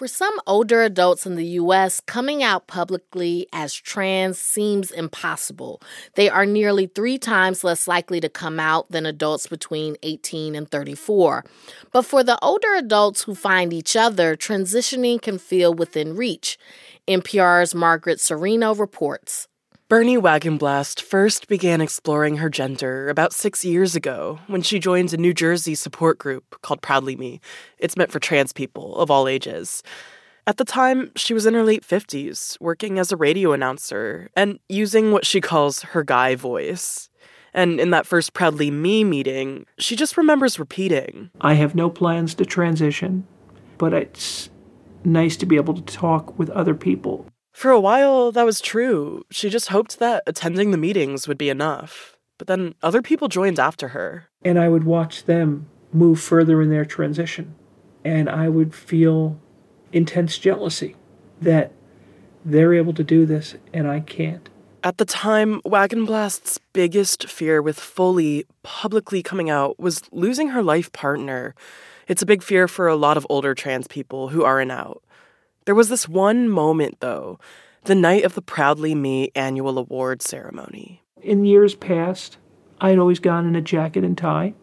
For some older adults in the U.S., coming out publicly as trans seems impossible. They are nearly 3 times less likely to come out than adults between 18 and 34. But for the older adults who find each other, transitioning can feel within reach. NPR's Margaret Cirino reports. Bernie Wagenblast first began exploring her gender about 6 years ago when she joined a New Jersey support group called Proudly Me. It's meant for trans people of all ages. At the time, she was in her late 50s, working as a radio announcer and using what she calls her guy voice. And in that first Proudly Me meeting, she just remembers repeating, "I have no plans to transition, but it's nice to be able to talk with other people." For a while, that was true. She just hoped that attending the meetings would be enough. But then other people joined after her. And I would watch them move further in their transition. And I would feel intense jealousy that they're able to do this and I can't. At the time, Wagenblast's biggest fear with fully, publicly coming out was losing her life partner. It's a big fear for a lot of older trans people who aren't out. There was this one moment, though, the night of the Proudly Me annual award ceremony. In years past, I had always gone in a jacket and tie,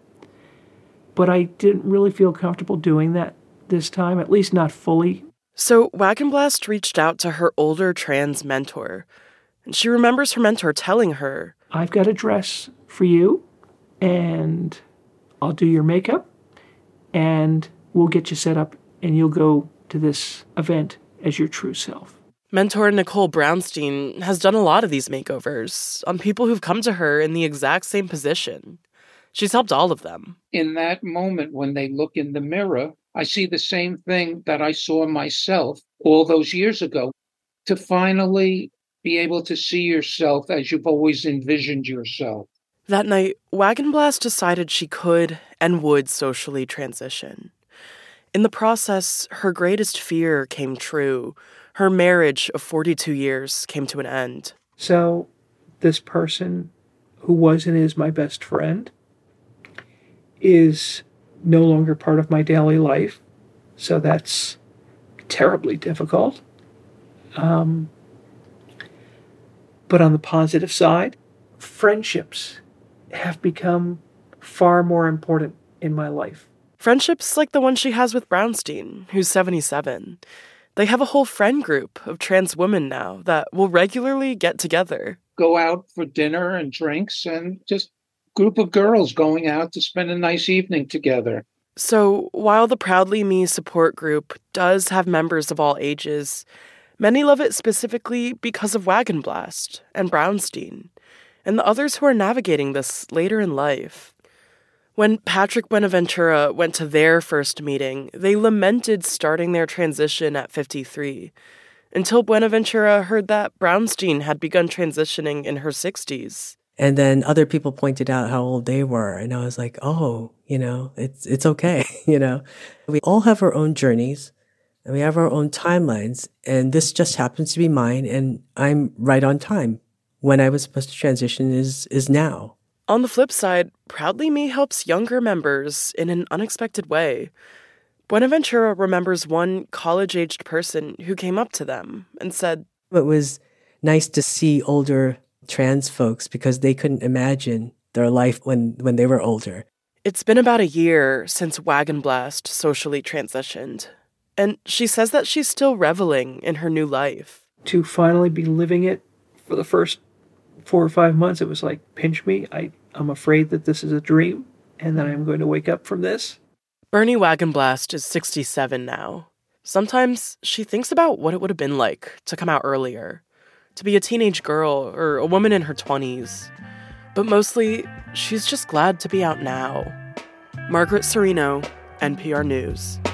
but I didn't really feel comfortable doing that this time, at least not fully. So Wagenblast reached out to her older trans mentor, and she remembers her mentor telling her, "I've got a dress for you, and I'll do your makeup, and we'll get you set up, and you'll go to this event as your true self." Mentor Nicole Brownstein has done a lot of these makeovers on people who've come to her in the exact same position. She's helped all of them. In that moment when they look in the mirror, I see the same thing that I saw myself all those years ago. To finally be able to see yourself as you've always envisioned yourself. That night, Wagenblast decided she could and would socially transition. In the process, her greatest fear came true. Her marriage of 42 years came to an end. So this person who was and is my best friend is no longer part of my daily life. So that's terribly difficult. But on the positive side, friendships have become far more important in my life. Friendships like the one she has with Brownstein, who's 77. They have a whole friend group of trans women now that will regularly get together. Go out for dinner and drinks and just group of girls going out to spend a nice evening together. So while the Proudly Me support group does have members of all ages, many love it specifically because of Wagenblast and Brownstein and the others who are navigating this later in life. When Patrick Buenaventura went to their first meeting, they lamented starting their transition at 53, until Buenaventura heard that Brownstein had begun transitioning in her 60s. And then other people pointed out how old they were, and I was like, oh, it's okay, We all have our own journeys, and we have our own timelines, and this just happens to be mine, and I'm right on time. When I was supposed to transition is now. On the flip side, Proudly Me helps younger members in an unexpected way. Buenaventura remembers one college-aged person who came up to them and said, "It was nice to see older trans folks because they couldn't imagine their life when they were older." It's been about a year since Wagenblast socially transitioned, and she says that she's still reveling in her new life. To finally be living it for the first 4 or 5 months, it was like, pinch me. I'm afraid that this is a dream and that I'm going to wake up from this. Bernie Wagenblast is 67 now. Sometimes she thinks about what it would have been like to come out earlier, to be a teenage girl or a woman in her 20s. But mostly, she's just glad to be out now. Margaret Cirino, NPR News.